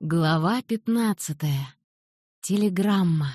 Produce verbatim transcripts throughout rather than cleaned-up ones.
Глава пятнадцатая. Телеграмма.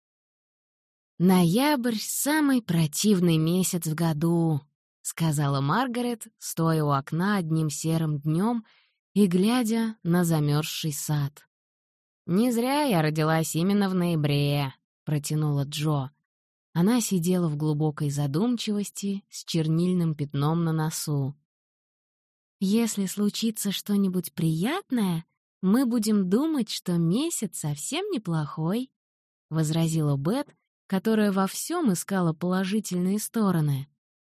«Ноябрь — самый противный месяц в году», — сказала Маргарет, стоя у окна одним серым днем и глядя на замерзший сад. «Не зря я родилась именно в ноябре», — протянула Джо. Она сидела в глубокой задумчивости с чернильным пятном на носу. «Если случится что-нибудь приятное, мы будем думать, что месяц совсем неплохой», — возразила Бет, которая во всем искала положительные стороны.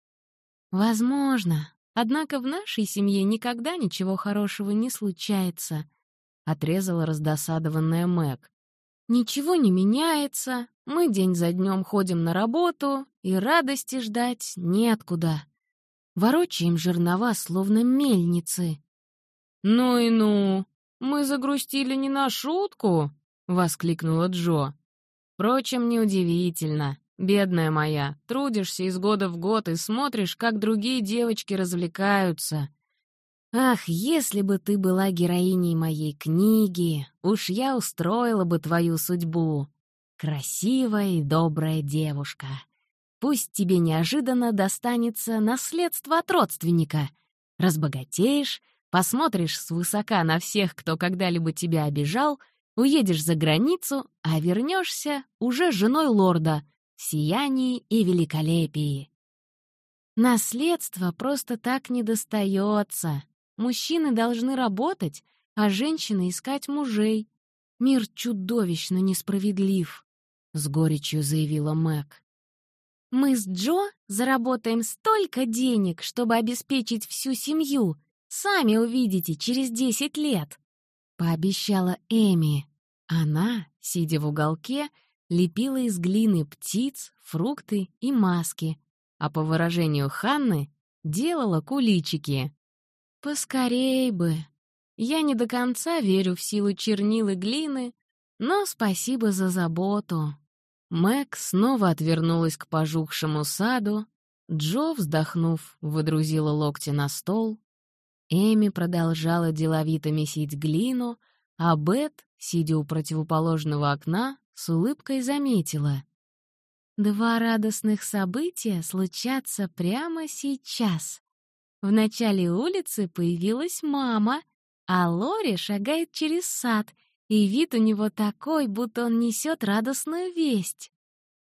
«Возможно, однако в нашей семье никогда ничего хорошего не случается», — отрезала раздосадованная Мэг. «Ничего не меняется, мы день за днем ходим на работу, и радости ждать неоткуда. Ворочаем жернова, словно мельницы». «Ну и ну! Мы загрустили не на шутку!» — воскликнула Джо. «Впрочем, неудивительно. Бедная моя, трудишься из года в год и смотришь, как другие девочки развлекаются. Ах, если бы ты была героиней моей книги, уж я устроила бы твою судьбу. Красивая и добрая девушка. Пусть тебе неожиданно достанется наследство от родственника. Разбогатеешь, посмотришь свысока на всех, кто когда-либо тебя обижал, уедешь за границу, а вернешься уже женой лорда в сиянии и великолепии. Наследство просто так не достается. Мужчины должны работать, а женщины искать мужей. Мир чудовищно несправедлив», — с горечью заявила Мэг. «Мы с Джо заработаем столько денег, чтобы обеспечить всю семью. Сами увидите через десять лет», — пообещала Эми. Она, сидя в уголке, лепила из глины птиц, фрукты и маски, а по выражению Ханны делала куличики. «Поскорей бы. Я не до конца верю в силу чернил и глины, но спасибо за заботу». Мэг снова отвернулась к пожухшему саду, Джо, вздохнув, выдрузила локти на стол. Эми продолжала деловито месить глину, а Бет, сидя у противоположного окна, с улыбкой заметила: «Два радостных события случатся прямо сейчас. В начале улицы появилась мама, а Лори шагает через сад, и вид у него такой, будто он несет радостную весть».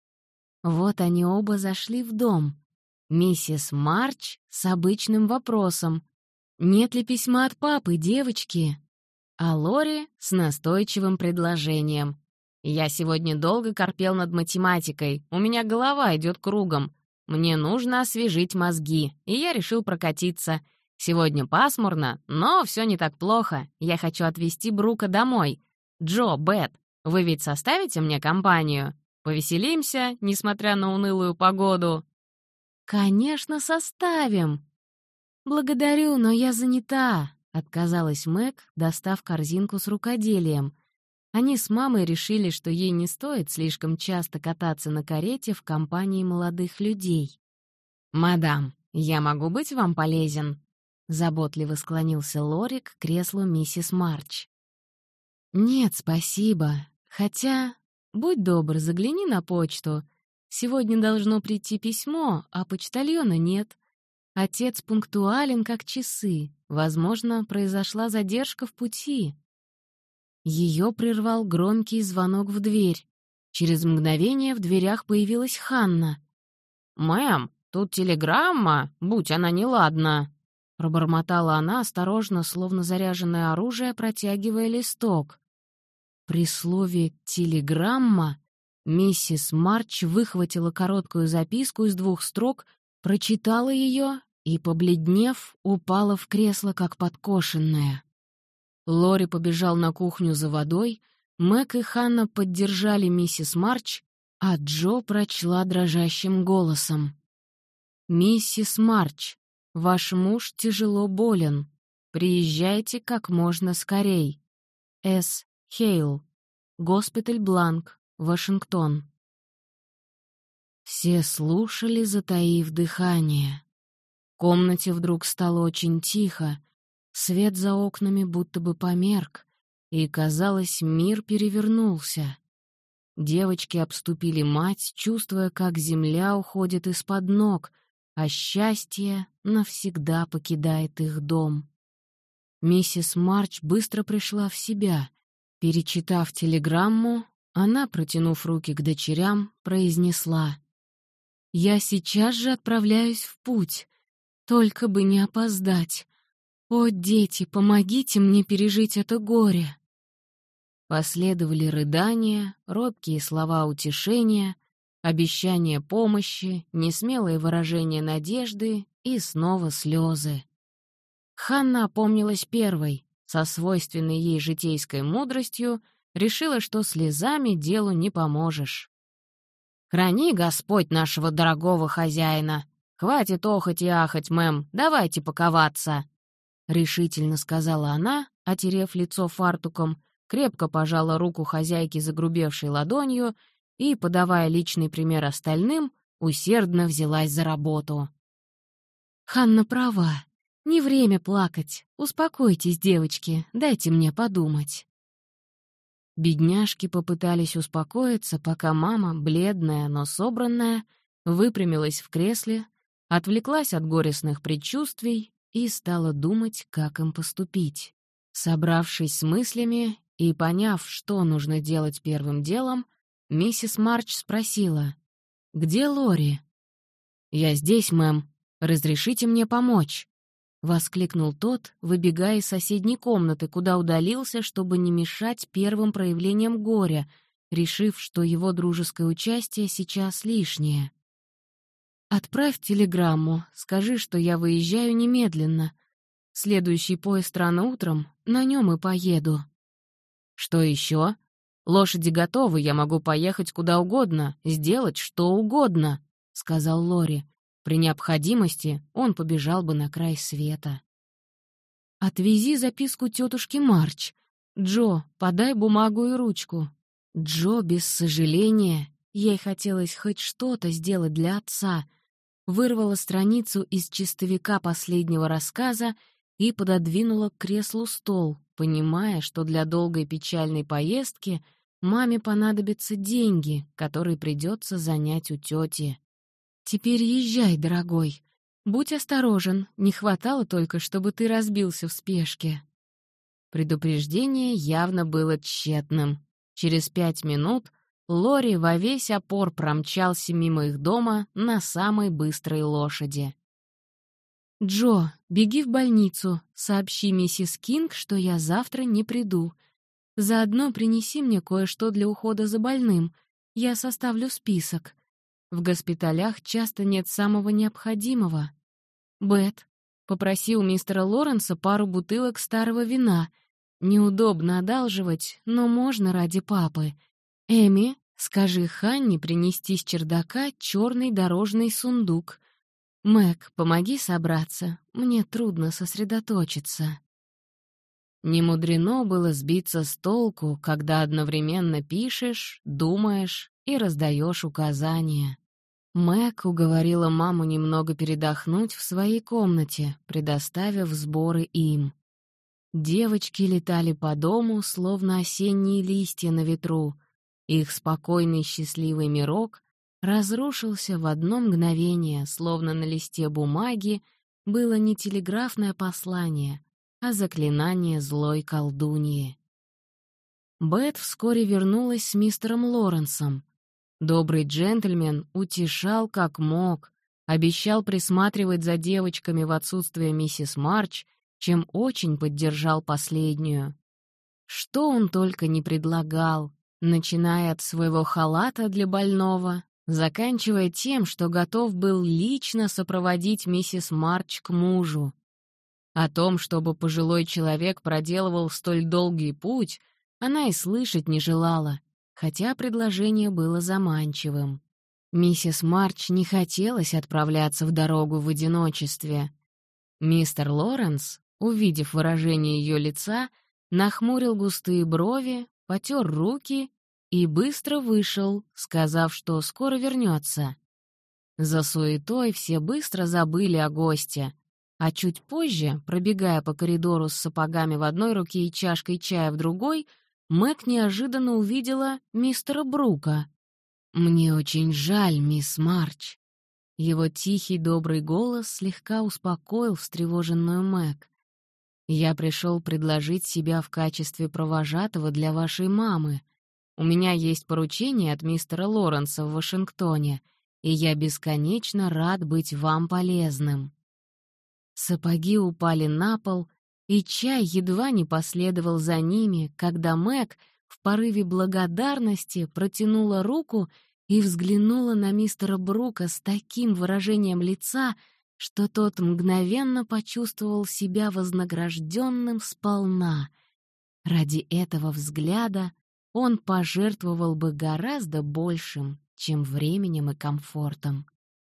Вот они оба зашли в дом. Миссис Марч с обычным вопросом: «Нет ли письма от папы, девочки?» А Лори с настойчивым предложением: «Я сегодня долго корпел над математикой, у меня голова идет кругом. Мне нужно освежить мозги, и я решил прокатиться. Сегодня пасмурно, но все не так плохо. Я хочу отвезти Брука домой. Джо, Бет, вы ведь составите мне компанию? Повеселимся, несмотря на унылую погоду». «Конечно, составим!» «Благодарю, но я занята», — отказалась Мэг, достав корзинку с рукоделием. Они с мамой решили, что ей не стоит слишком часто кататься на карете в компании молодых людей. «Мадам, я могу быть вам полезен?» — заботливо склонился Лори к креслу миссис Марч. «Нет, спасибо. Хотя, будь добр, загляни на почту. Сегодня должно прийти письмо, а почтальона нет. Отец пунктуален, как часы. Возможно, произошла задержка в пути». Ее прервал громкий звонок в дверь. Через мгновение в дверях появилась Ханна. «Мэм, тут телеграмма, будь она неладна», — пробормотала она осторожно, словно заряженное оружие, протягивая листок. При слове «телеграмма» миссис Марч выхватила короткую записку из двух строк, прочитала ее и, побледнев, упала в кресло, как подкошенная. Лори побежал на кухню за водой, Мэг и Ханна поддержали миссис Марч, а Джо прочла дрожащим голосом: «Миссис Марч, ваш муж тяжело болен. Приезжайте как можно скорей. С. Хейл. Госпиталь Бланк, Вашингтон». Все слушали, затаив дыхание. В комнате вдруг стало очень тихо. Свет за окнами будто бы померк. и, казалось, мир перевернулся. Девочки обступили мать, чувствуя, как земля уходит из-под ног, а счастье навсегда покидает их дом. Миссис Марч быстро пришла в себя. Перечитав телеграмму, она, протянув руки к дочерям, произнесла: «Я сейчас же отправляюсь в путь, только бы не опоздать. О, дети, помогите мне пережить это горе!» Последовали рыдания, робкие слова утешения, обещания помощи, несмелые выражения надежды и снова слезы. Ханна опомнилась первой, со свойственной ей житейской мудростью, решила, что слезами делу не поможешь. «Храни Господь нашего дорогого хозяина! Хватит охать и ахать, мэм, давайте паковаться!» — решительно сказала она, отерев лицо фартуком, крепко пожала руку хозяйки загрубевшей ладонью и, подавая личный пример остальным, усердно взялась за работу. «Ханна права. Не время плакать. Успокойтесь, девочки, дайте мне подумать». Бедняжки попытались успокоиться, пока мама, бледная, но собранная, выпрямилась в кресле, отвлеклась от горестных предчувствий и стала думать, как им поступить. Собравшись с мыслями и поняв, что нужно делать первым делом, миссис Марч спросила: «Где Лори?» «Я здесь, мэм. Разрешите мне помочь?» — воскликнул тот, выбегая из соседней комнаты, куда удалился, чтобы не мешать первым проявлениям горя, решив, что его дружеское участие сейчас лишнее. «Отправь телеграмму, скажи, что я выезжаю немедленно. Следующий поезд рано утром, на нем и поеду». «Что еще? Лошади готовы, я могу поехать куда угодно, сделать что угодно», — сказал Лори. При необходимости он побежал бы на край света. «Отвези записку тетушке Марч. Джо, подай бумагу и ручку». Джо, без сожаления, ей хотелось хоть что-то сделать для отца, вырвала страницу из чистовика последнего рассказа и пододвинула к креслу стол, понимая, что для долгой печальной поездки маме понадобятся деньги, которые придется занять у тети. «Теперь езжай, дорогой. Будь осторожен, не хватало только, чтобы ты разбился в спешке». Предупреждение явно было тщетным. Через пять минут Лори во весь опор промчался мимо их дома на самой быстрой лошади. «Джо, беги в больницу, сообщи миссис Кинг, что я завтра не приду. Заодно принеси мне кое-что для ухода за больным, я составлю список. В госпиталях часто нет самого необходимого. Бет, попроси у мистера Лоренса пару бутылок старого вина. Неудобно одалживать, но можно ради папы. Эми, скажи Ханне принести с чердака черный дорожный сундук. Мэг, помоги собраться, мне трудно сосредоточиться». Немудрено было сбиться с толку, когда одновременно пишешь, думаешь и раздаешь указания. Мэг уговорила маму немного передохнуть в своей комнате, предоставив сборы им. Девочки летали по дому, словно осенние листья на ветру. Их спокойный счастливый мирок разрушился в одно мгновение, словно на листе бумаги было не телеграфное послание, а заклинание злой колдуньи. Бет вскоре вернулась с мистером Лоренсом. Добрый джентльмен утешал как мог, обещал присматривать за девочками в отсутствие миссис Марч, чем очень поддержал последнюю. Что он только не предлагал, начиная от своего халата для больного, заканчивая тем, что готов был лично сопроводить миссис Марч к мужу. О том, чтобы пожилой человек проделывал столь долгий путь, она и слышать не желала, хотя предложение было заманчивым. Миссис Марч не хотелось отправляться в дорогу в одиночестве. Мистер Лоренс, увидев выражение ее лица, нахмурил густые брови, потер руки и быстро вышел, сказав, что скоро вернется. За суетой все быстро забыли о госте. А чуть позже, пробегая по коридору с сапогами в одной руке и чашкой чая в другой, Мэг неожиданно увидела мистера Брука. «Мне очень жаль, мисс Марч». Его тихий добрый голос слегка успокоил встревоженную Мэг. «Я пришел предложить себя в качестве провожатого для вашей мамы. У меня есть поручение от мистера Лоренса в Вашингтоне, и я бесконечно рад быть вам полезным». Сапоги упали на пол, и чай едва не последовал за ними, когда Мэг в порыве благодарности протянула руку и взглянула на мистера Брука с таким выражением лица, что тот мгновенно почувствовал себя вознагражденным сполна. Ради этого взгляда он пожертвовал бы гораздо большим, чем временем и комфортом.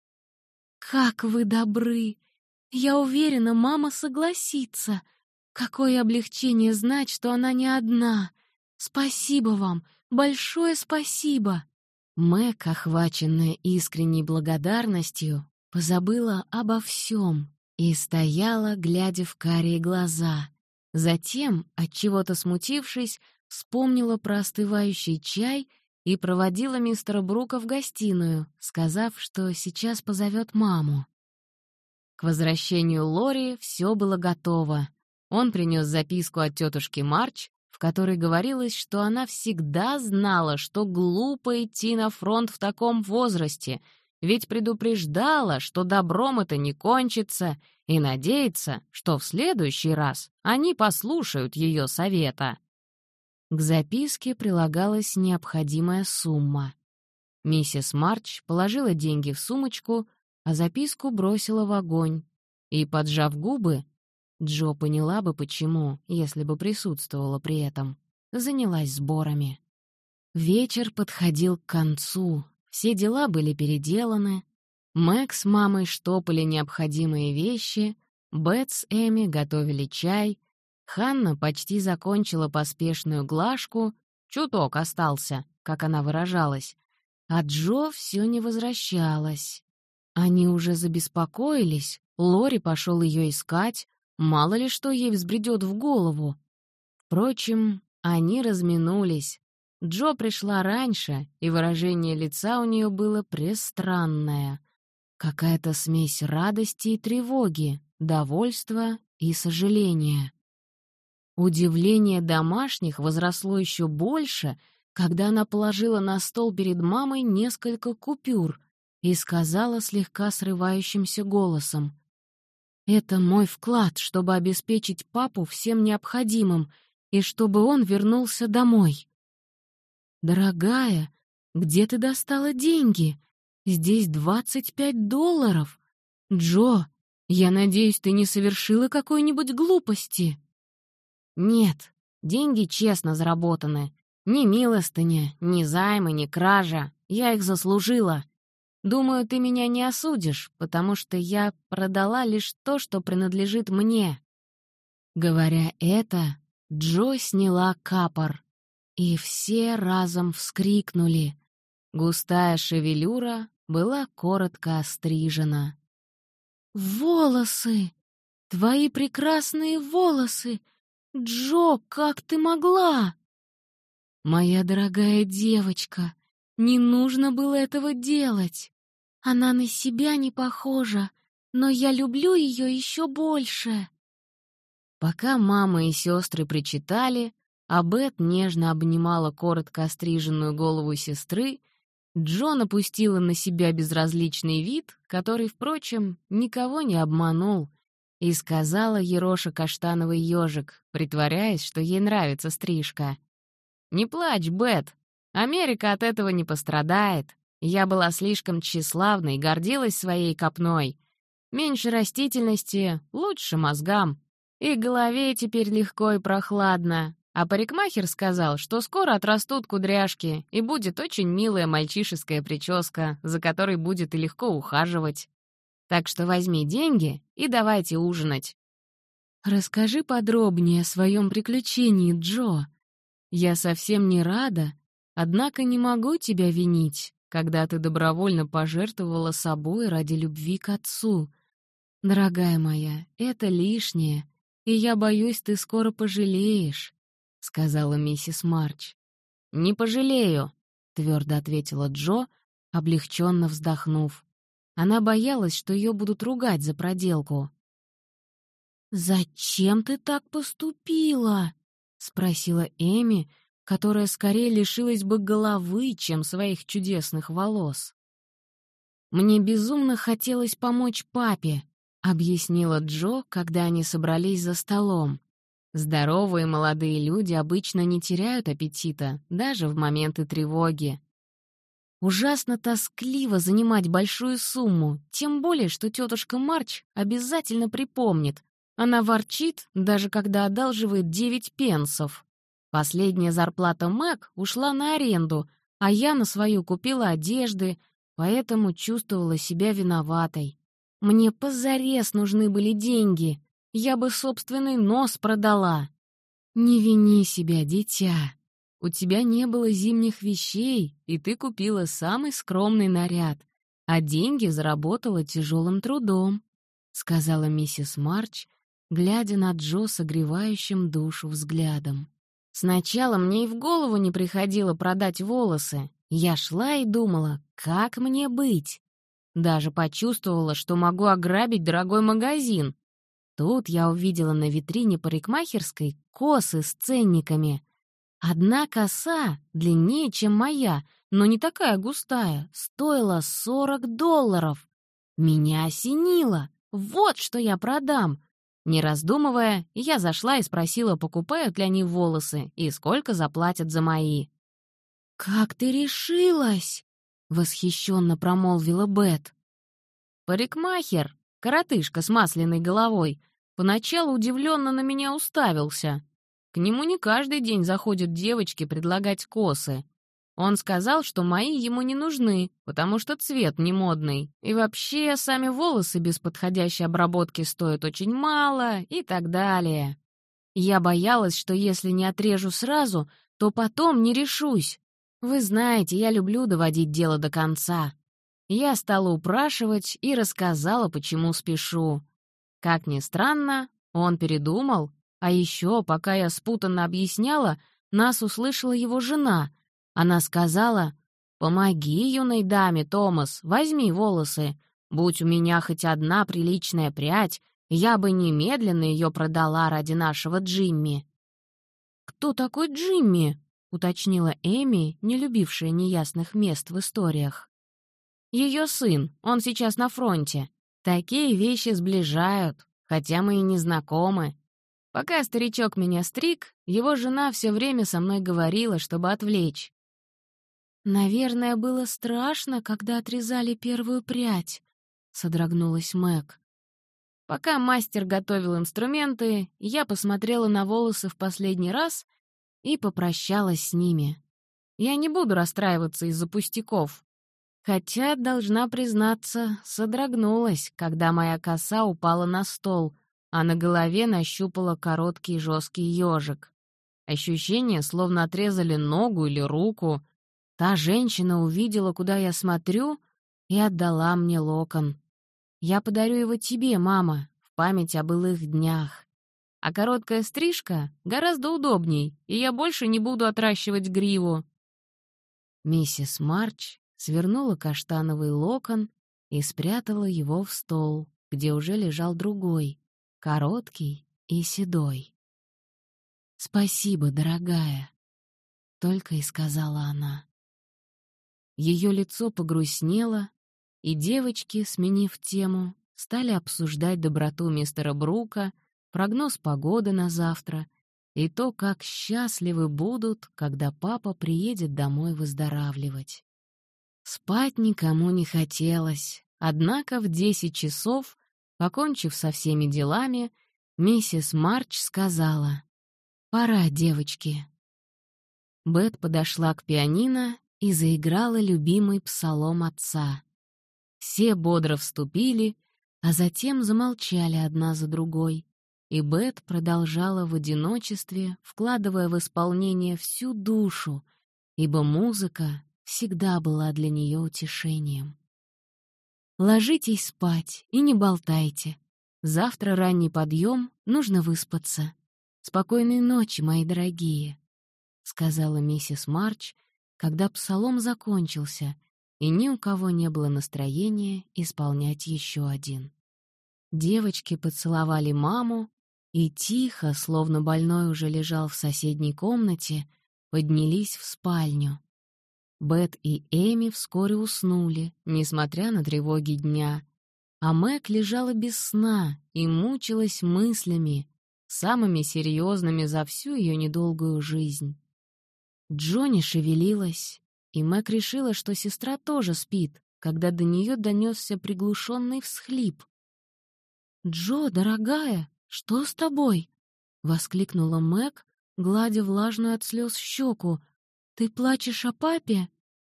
«Как вы добры! Я уверена, мама согласится. Какое облегчение знать, что она не одна. Спасибо вам, большое спасибо!» Мэг, охваченная искренней благодарностью, позабыла обо всем и стояла, глядя в карие глаза. Затем, отчего-то смутившись, вспомнила про остывающий чай и проводила мистера Брука в гостиную, сказав, что сейчас позовет маму. К возвращению Лори все было готово. Он принес записку от тетушки Марч, в которой говорилось, что она всегда знала, что глупо идти на фронт в таком возрасте, ведь предупреждала, что добром это не кончится, и надеется, что в следующий раз они послушают ее совета. К записке прилагалась необходимая сумма. Миссис Марч положила деньги в сумочку, а записку бросила в огонь. И, поджав губы, Джо поняла бы, почему, если бы присутствовала при этом, занялась сборами. Вечер подходил к концу, все дела были переделаны. Мэг с мамой штопали необходимые вещи, Бет с Эми готовили чай, Ханна почти закончила поспешную глажку, чуток остался, как она выражалась, а Джо все не возвращалась. Они уже забеспокоились, Лори пошел ее искать, мало ли что ей взбредет в голову. Впрочем, они разминулись. Джо пришла раньше, и выражение лица у нее было престранное. Какая-то смесь радости и тревоги, довольства и сожаления. Удивление домашних возросло еще больше, когда она положила на стол перед мамой несколько купюр и сказала слегка срывающимся голосом: «Это мой вклад, чтобы обеспечить папу всем необходимым и чтобы он вернулся домой». «Дорогая, где ты достала деньги? Здесь двадцать пять долларов. Джо, я надеюсь, ты не совершила какой-нибудь глупости?» «Нет, деньги честно заработаны. Ни милостыня, ни займы, ни кража. Я их заслужила. Думаю, ты меня не осудишь, потому что я продала лишь то, что принадлежит мне». Говоря это, Джо сняла капор, и все разом вскрикнули. Густая шевелюра была коротко острижена. «Волосы! Твои прекрасные волосы! Джо, как ты могла?» «Моя дорогая девочка, не нужно было этого делать. Она на себя не похожа, но я люблю ее еще больше». Пока мама и сестры причитали, а Бет нежно обнимала коротко остриженную голову сестры, Джо напустила на себя безразличный вид, который, впрочем, никого не обманул, и сказала ероша каштановый ежик, притворяясь, что ей нравится стрижка: «Не плачь, Бет, Америка от этого не пострадает. Я была слишком тщеславной и гордилась своей копной. Меньше растительности, лучше мозгам. И голове теперь легко и прохладно. А парикмахер сказал, что скоро отрастут кудряшки, и будет очень милая мальчишеская прическа, за которой будет и легко ухаживать. Так что возьми деньги и давайте ужинать». «Расскажи подробнее о своем приключении, Джо. Я совсем не рада, однако не могу тебя винить, когда ты добровольно пожертвовала собой ради любви к отцу. «Дорогая моя, это лишнее, и я боюсь, ты скоро пожалеешь», — сказала миссис Марч. «Не пожалею», — твердо ответила Джо, облегченно вздохнув. Она боялась, что ее будут ругать за проделку. «Зачем ты так поступила?» — спросила Эми, которая скорее лишилась бы головы, чем своих чудесных волос. «Мне безумно хотелось помочь папе», — объяснила Джо, когда они собрались за столом. Здоровые молодые люди обычно не теряют аппетита, даже в моменты тревоги. Ужасно тоскливо занимать большую сумму, тем более, что тетушка Марч обязательно припомнит. Она ворчит, даже когда одалживает девять пенсов. Последняя зарплата Мэг ушла на аренду, а я на свою купила одежды, поэтому чувствовала себя виноватой. Мне позарез нужны были деньги, я бы собственный нос продала. Не вини себя, дитя. У тебя не было зимних вещей, и ты купила самый скромный наряд, а деньги заработала тяжелым трудом, — сказала миссис Марч, глядя на Джо согревающим душу взглядом. Сначала мне и в голову не приходило продать волосы. Я шла и думала, как мне быть. Даже почувствовала, что могу ограбить дорогой магазин. Тут я увидела на витрине парикмахерской косы с ценниками. Одна коса, длиннее, чем моя, но не такая густая, стоила сорок долларов. Меня осенило. Вот что я продам. Не раздумывая, я зашла и спросила, покупают ли они волосы и сколько заплатят за мои. «Как ты решилась?» — восхищенно промолвила Бет. Парикмахер, коротышка с масляной головой, поначалу удивленно на меня уставился. К нему не каждый день заходят девочки предлагать косы. Он сказал, что мои ему не нужны, потому что цвет не модный. И вообще, сами волосы без подходящей обработки стоят очень мало и так далее. Я боялась, что если не отрежу сразу, то потом не решусь. Вы знаете, я люблю доводить дело до конца. Я стала упрашивать и рассказала, почему спешу. Как ни странно, он передумал, а еще, пока я спутанно объясняла, нас услышала его жена. Она сказала: «Помоги юной даме, Томас, возьми волосы. Будь у меня хоть одна приличная прядь, я бы немедленно ее продала ради нашего Джимми». «Кто такой Джимми?» — уточнила Эми, не любившая неясных мест в историях. «Ее сын, он сейчас на фронте. Такие вещи сближают, хотя мы и не знакомы. Пока старичок меня стриг, его жена все время со мной говорила, чтобы отвлечь». «Наверное, было страшно, когда отрезали первую прядь», — содрогнулась Мэг. Пока мастер готовил инструменты, я посмотрела на волосы в последний раз и попрощалась с ними. Я не буду расстраиваться из-за пустяков. Хотя, должна признаться, содрогнулась, когда моя коса упала на стол, а на голове нащупала короткий жесткий ежик. Ощущение, словно отрезали ногу или руку. Та женщина увидела, куда я смотрю, и отдала мне локон. «Я подарю его тебе, мама, в память о былых днях. А короткая стрижка гораздо удобней, и я больше не буду отращивать гриву». Миссис Марч свернула каштановый локон и спрятала его в стол, где уже лежал другой, короткий и седой. «Спасибо, дорогая», — только и сказала она. Ее лицо погрустнело, и девочки, сменив тему, стали обсуждать доброту мистера Брука, прогноз погоды на завтра и то, как счастливы будут, когда папа приедет домой выздоравливать. Спать никому не хотелось, однако в десять часов, покончив со всеми делами, миссис Марч сказала: «Пора, девочки». Бет подошла к пианино и заиграла любимый псалом отца. Все бодро вступили, а затем замолчали одна за другой, и Бет продолжала в одиночестве, вкладывая в исполнение всю душу, ибо музыка всегда была для нее утешением. «Ложитесь спать и не болтайте, Завтра ранний подъем, нужно выспаться. Спокойной ночи, мои дорогие», — сказала миссис Марч, когда псалом закончился, и ни у кого не было настроения исполнять еще один. Девочки поцеловали маму и тихо, словно больной уже лежал в соседней комнате, поднялись в спальню. Бет и Эми вскоре уснули, несмотря на тревоги дня, а Мэг лежала без сна и мучилась мыслями, самыми серьезными за всю ее недолгую жизнь. Джо не шевелилась, и Мэг решила, что сестра тоже спит, когда до нее донесся приглушенный всхлип. «Джо, дорогая, что с тобой?» — воскликнула Мэг, гладя влажную от слез щеку. «Ты плачешь о папе?»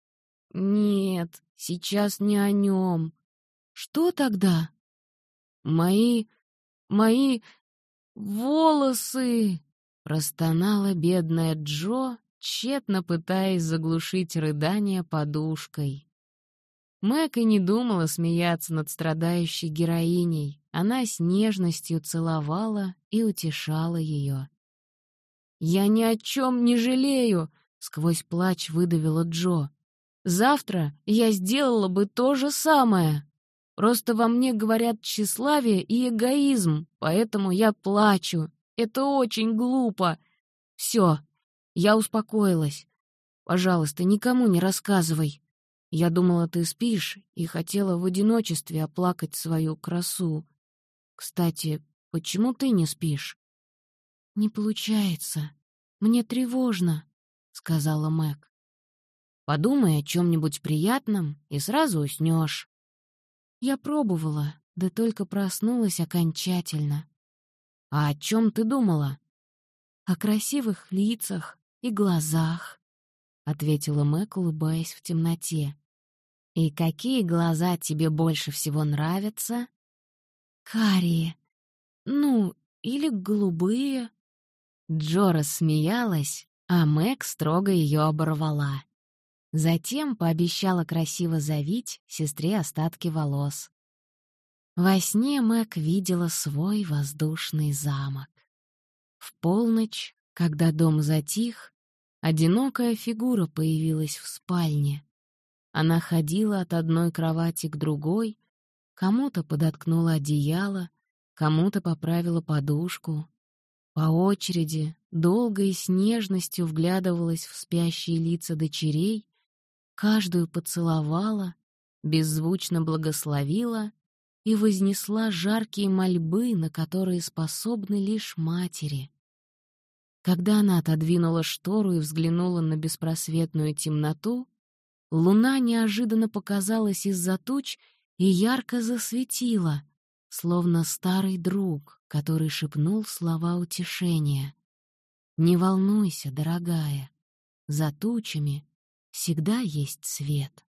«Нет, сейчас не о нем». «Что тогда?» «Мои... мои... волосы!» — простонала бедная Джо, тщетно пытаясь заглушить рыдания подушкой. Мэг и не думала смеяться над страдающей героиней. Она с нежностью целовала и утешала ее. «Я ни о чем не жалею!» — сквозь плач выдавила Джо. «Завтра я сделала бы то же самое. Просто во мне говорят тщеславие и эгоизм, поэтому я плачу. Это очень глупо. Все, я успокоилась. Пожалуйста, никому не рассказывай. Я думала, ты спишь и хотела в одиночестве оплакать свою красу. Кстати, почему ты не спишь?» «Не получается. Мне тревожно», — сказала Мэг. «Подумай о чем-нибудь приятном и сразу уснешь». Я пробовала, да только проснулась окончательно. «А о чем ты думала?» «О красивых лицах и глазах», — ответила Мэг, улыбаясь в темноте. «И какие глаза тебе больше всего нравятся?» «Карие. Ну, или голубые». Джо рассмеялась, а Мэг строго ее оборвала. Затем пообещала красиво завить сестре остатки волос. Во сне Мэг видела свой воздушный замок. В полночь, когда дом затих, одинокая фигура появилась в спальне. Она ходила от одной кровати к другой, кому-то подоткнула одеяло, кому-то поправила подушку. По очереди, долго и с нежностью вглядывалась в спящие лица дочерей, каждую поцеловала, беззвучно благословила и вознесла жаркие мольбы, на которые способны лишь матери. Когда она отодвинула штору и взглянула на беспросветную темноту, луна неожиданно показалась из-за туч и ярко засветила, словно старый друг, который шепнул слова утешения. «Не волнуйся, дорогая, за тучами всегда есть свет».